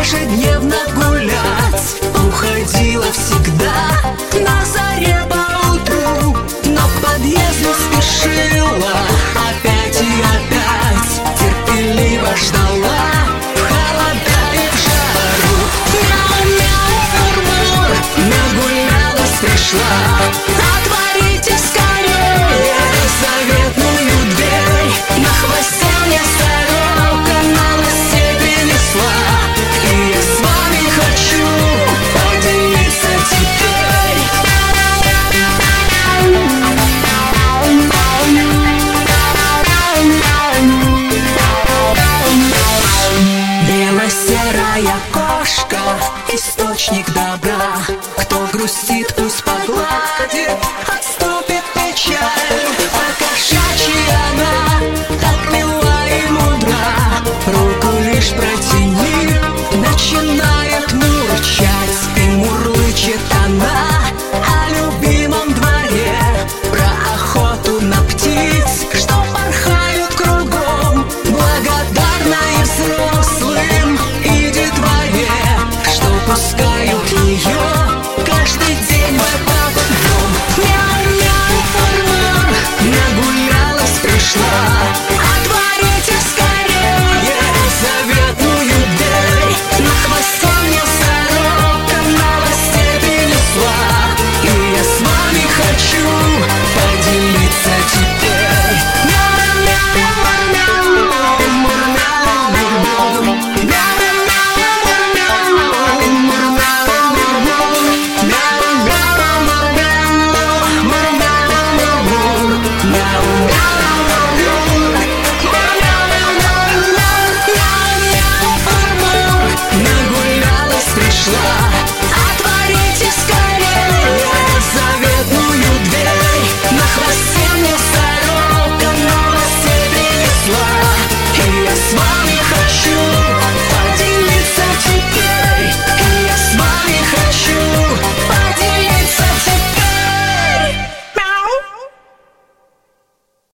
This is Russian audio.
ежедневно гулять. Уходила всегда на заре поутру, но к подъезду спешила опять и опять. Терпеливо ждала в холода и в жару. Мяу-мяу, мур-мур, нагулялась, пришла. Отворите скорее заветную дверь. На хвосте мне сорока, на лосе принесла. И я с вами хочу поделиться теперь. Бело-серая кошка, источник добра. Кто грустит, пусть погладит от